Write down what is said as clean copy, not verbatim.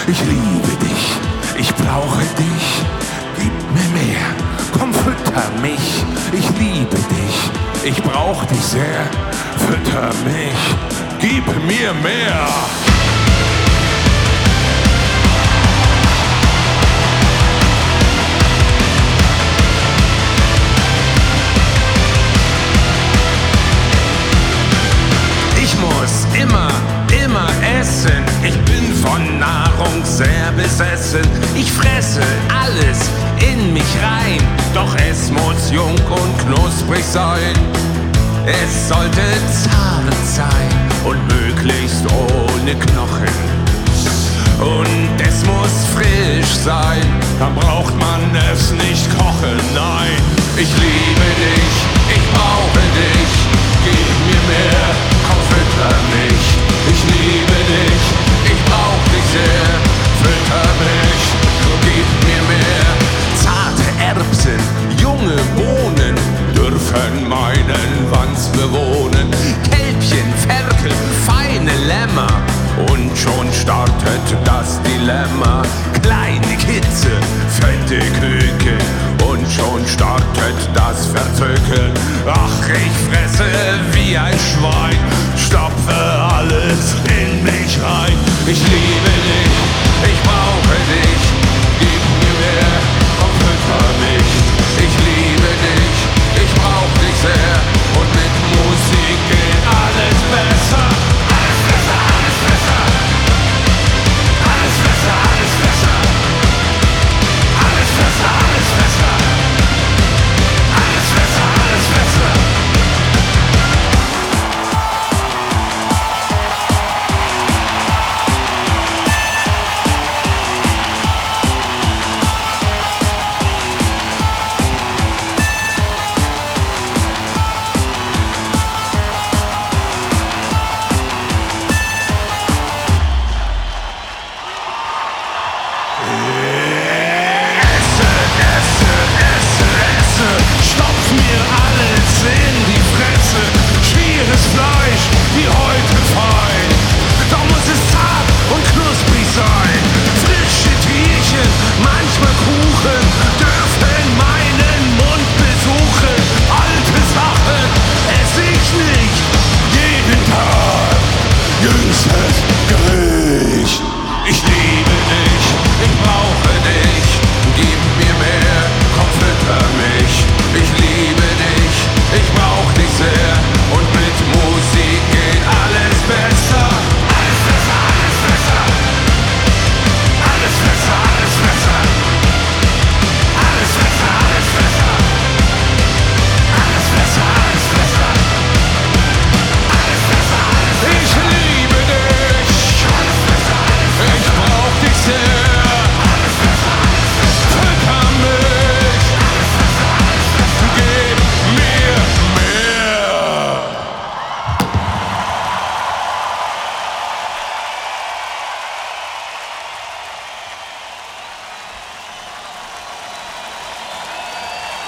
Ich liebe dich, ich brauche dich, gib mir mehr, komm fütter mich. Ich liebe dich, ich brauche dich sehr, fütter mich, gib mir mehr. Ich muss immer essen. Ich bin von Nahrung sehr besessen. Ich fresse alles in mich rein, doch es muss jung und knusprig sein. Es sollte zart sein und möglichst ohne Knochen. Und es muss frisch sein, dann braucht man es nicht kochen. Nein, ich liebe